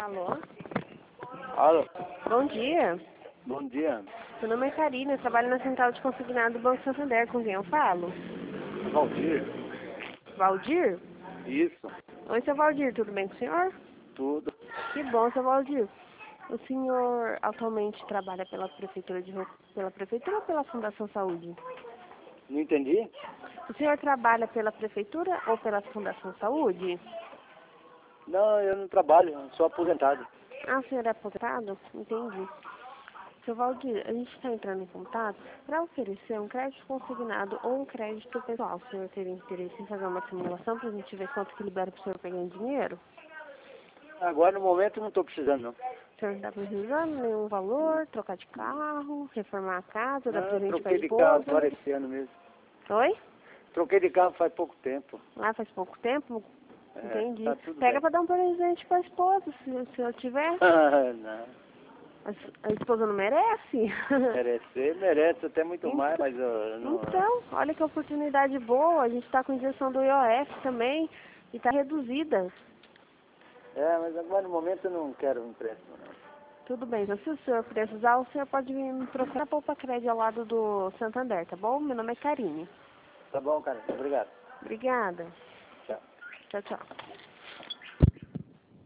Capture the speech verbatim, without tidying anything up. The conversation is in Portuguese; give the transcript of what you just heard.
Alô? Alô, Bom dia. bom dia. Meu nome é Karina, eu trabalho na central de consignado do Banco Santander. Com quem eu falo? Valdir? Valdir? Isso, Oi, seu Valdir, tudo bem com o senhor? tudo. Que bom, seu Valdir. O senhor atualmente trabalha pela Prefeitura de Ro- pela Prefeitura ou pela Fundação Saúde? Não entendi? O senhor trabalha pela Prefeitura ou pela Fundação Saúde? Não, eu não trabalho, eu sou aposentado. Ah, o senhor é aposentado? Entendi. Seu Valdir, a gente está entrando em contato para oferecer um crédito consignado ou um crédito pessoal. O senhor teria interesse em fazer uma simulação para a gente ver quanto que libera para o senhor pegar em dinheiro? Agora, no momento, não estou precisando, não. O senhor não está precisando nenhum valor, trocar de carro, reformar a casa, dar Não, presente para a troquei de carro esposa? agora esse ano mesmo. Oi? Troquei de carro faz pouco tempo. Ah, faz pouco tempo? É, Entendi. tá tudo Pega bem. para dar um presente para a esposa, se o senhor tiver. Não, A, s- a esposa não merece? merecer, merece até muito Então- mais, mas eu não... Então, olha que oportunidade boa. A gente está com injeção do I O F também e está reduzida. É, mas agora, no momento, eu não quero um empréstimo, não. Tudo bem, então se o senhor precisar, o senhor pode vir me procurar na Poupa Crédito ao lado do Santander, tá bom? Meu nome é Karine. Tá bom, cara. Obrigado. Obrigada. Tchau. Tchau, tchau.